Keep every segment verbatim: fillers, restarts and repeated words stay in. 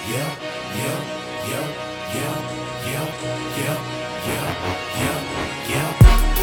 yeah, yeah, yeah, yeah, yeah, yeah, yeah, yeah, yeah.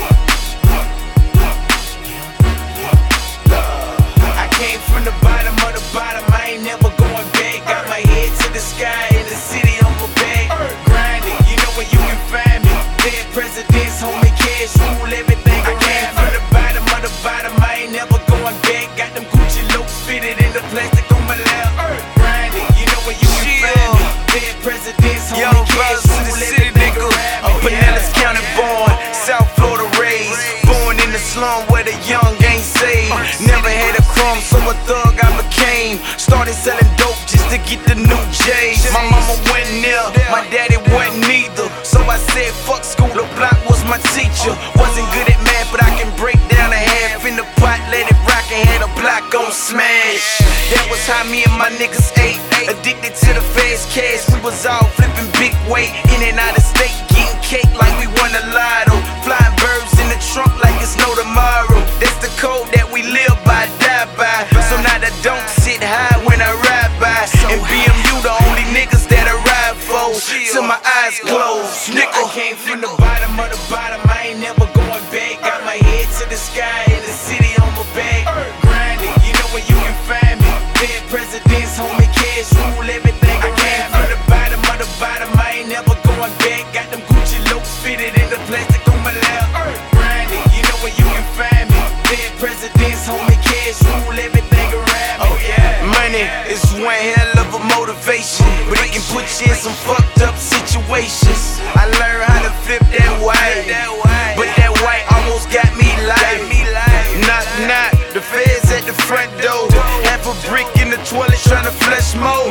I came from the bottom of the bottom, I ain't never going back. Got my head to the sky, in the city on my back. Grinding, you know where you can find me. Dead presidents, homie, cash rule everything. I came from the bottom of the bottom, I ain't never going back. Got them Gucci loops fitted in the plastic on my lap. Grinding, you know where you can find me. Dead presidents, homie, Young cash brothers to the rule city, everything nigga. around I'm me. Pinellas County born, South Florida raised. Born in the slum where the young ain't saved. Never had a crumb, so a thug I became. Started selling dope just to get the new J's. My mama wasn't there, my daddy wasn't neither. So I said fuck school, the block was my teacher. Wasn't good at math, but I can break down a half in the pot, let it rock and had a block on smash. That was how me and my niggas ate. Addicted to the fast cash, we was all flipping big weight. In and out of state, getting cake like we won a lotto. Flying birds in the trunk like it's no tomorrow. That's the code that we live by, die by. So now I don't sit high when I ride by. And B M U the only niggas that I ride for. Till my eyes closed, nigga. I came from the bottom of the bottom, I ain't never going back. Got my head to the sky, in the city on my back. Grinding, you know where you can find me. Dead presidents, homie, cash rule everything. I came from the bottom of the bottom, I ain't never going back. Got them Gucci loops fitted in the plastic on my lap. Grinding, you know where you can find me. Dead presidents, homie, cash rule everything around me. Oh yeah. Money is one hell of a motivation, but it can put you in some fucked up situations. I learned how to flip that white, but that white almost got me life. Knock, knock, the feds at the front door. Half a brick in the toilet trying to flush more.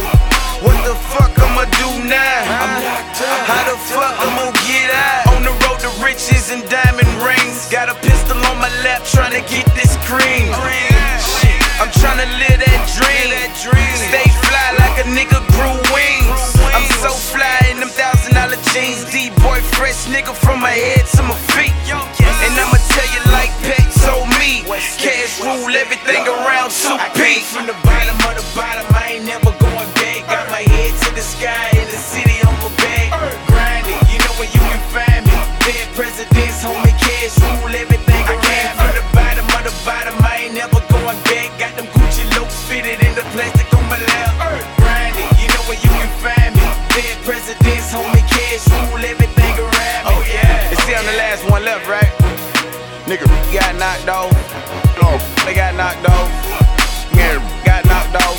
What the fuck I'ma do now? How the fuck I'ma get out? On the road to riches and diamond rings. Got a pistol on my lap trying to get this cream. Shit, I'm trying to live that dream. Stay fly like a nigga grew wings. I'm so fly in them thousand dollar jeans. D-boy fresh nigga from my head to my feet. And I'ma tell you like Pat told me, cash rule everything around two P. From the bottom of the bottom, I ain't never going back. Got my head to the sky, in the city on my back. Grinding, you know where you can find me. Dead presidents, homie, cash rule everything. I came from the bottom of the bottom, I ain't never going back. Got them Gucci loops fitted in the plastic on my lap. Grinding, you know where you can find me. Dead presidents, homie, cash rule everything around me. Oh yeah. And see on the last one left, right? Nigga got knocked off. They got knocked off. Yeah, got knocked off.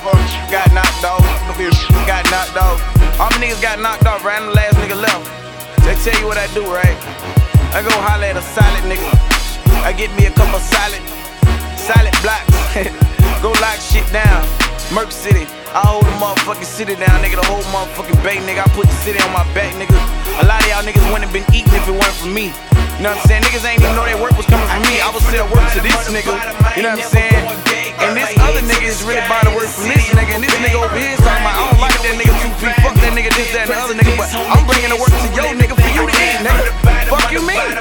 Got knocked off. Got knocked off. All my niggas got knocked off, right? I'm the last nigga left. They tell you what I do, right? I go holler at a solid nigga. I get me a couple solid, solid blocks. Go lock shit down. Merc City. I hold the motherfucking city down, nigga. The whole motherfucking bay, nigga. I put the city on my back, nigga. A lot of y'all niggas wouldn't have been eating if it weren't for me. You know what I'm saying? Niggas ain't even know that work was coming from me. I was still work to this nigga. You know what I'm saying? And this other nigga is really buying the work from this nigga. And this nigga over here is talking about, I don't like that nigga two P. Fuck that nigga, this, that, and the other nigga. But I'm bringing the work to your nigga for you to eat, nigga. Fuck you mean? I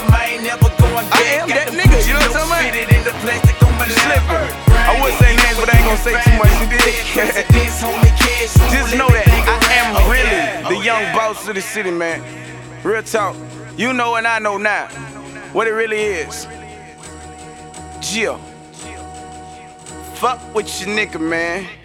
am that nigga, you know what I'm talking about? You slipping. I would say names, but I ain't gonna say too much, you did. Just know that I am really the young boss of the city, man. Real talk. You know and I know now what it really is. Jill. Fuck with your nigga, man.